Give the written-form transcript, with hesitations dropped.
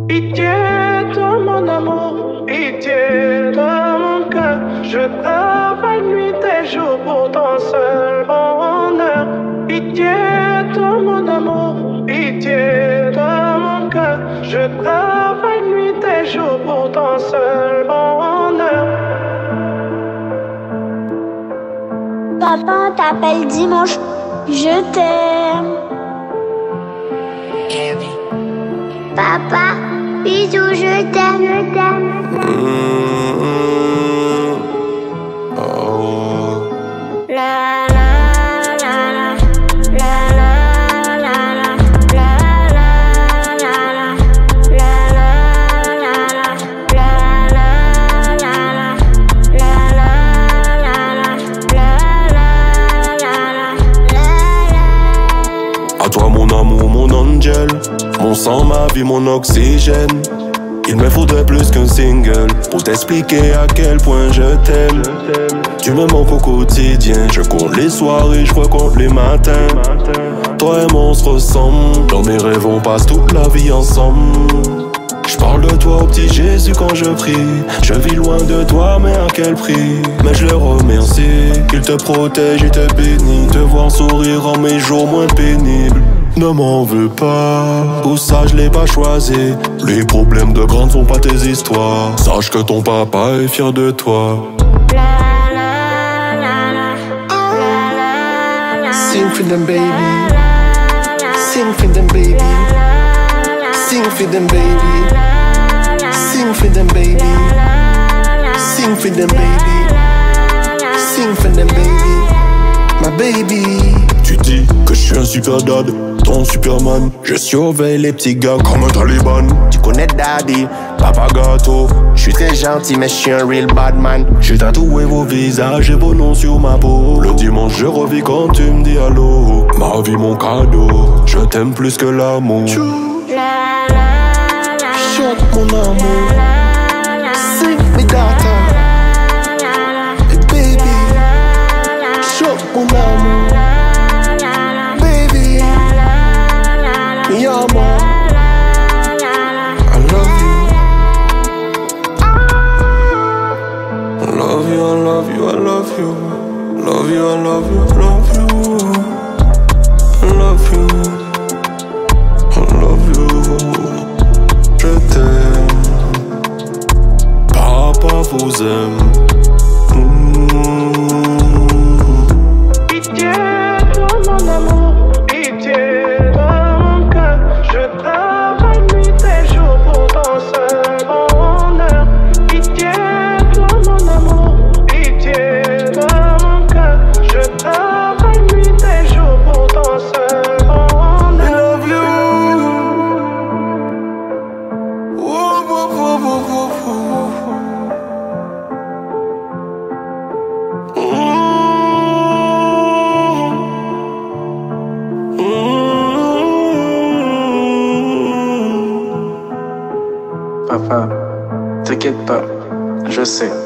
Pitié de mon amour, pitié de mon cœur. Je travaille nuit et jour pour ton seul bonheur. Pitié de mon amour, pitié de mon cœur. Je travaille nuit et jour pour ton seul bonheur. Papa t'appelle dimanche, je t'aime. Papa, bisous, je t'aime, Oh. La la la la, la la la la, la la la la, la la la la, la la la la, la la la la. À toi mon amour, mon angel, mon sang, ma vie, mon oxygène. Il me faudrait plus qu'un single pour t'expliquer à quel point je t'aime. Tu me manques au quotidien, je compte les soirées, je recompte les matins. Toi et moi on se ressemble, dans mes rêves on passe toute la vie ensemble. Je parle de toi au petit Jésus quand je prie. Je vis loin de toi mais à quel prix. Mais je le remercie, qu'il te protège et te bénit. Te voir sourire rend mes jours moins pénibles. Ne m'en veux pas, tout ça je l'ai pas choisi. Les problèmes de grande sont pas tes histoires. Sache que ton papa est fier de toi. Sing for them baby, sing for them baby, sing for them baby, sing for them baby, sing for them baby, sing for them baby, my baby. Tu dis que je suis un super dad, ton superman. Je surveille les petits gars comme un taliban. Tu connais daddy, papa gâteau. Je suis très gentil mais je suis un real bad man. J'ai tatoué vos visages et vos noms sur ma peau. Le dimanche je revis quand tu me dis allô. Ma vie mon cadeau, je t'aime plus que l'amour. Chante mon amour, sing me daughter. Hey baby, chante mon amour. Yeah, man. I love you. I love you, I love you, I love you. Love you, I love you, I love you. I love you. I love you. Je t'aime. Papa vous aime. Pitié de mon amour, pitié de mon cœur. Je travaille nuit et jour pour ton seul bonheur. Pitié de mon amour, pitié de mon cœur. Je travaille nuit et jour pour ton seul bonheur. I love you. Whoa, whoa, whoa, whoa, whoa, whoa. Papa, t'inquiète pas, je sais.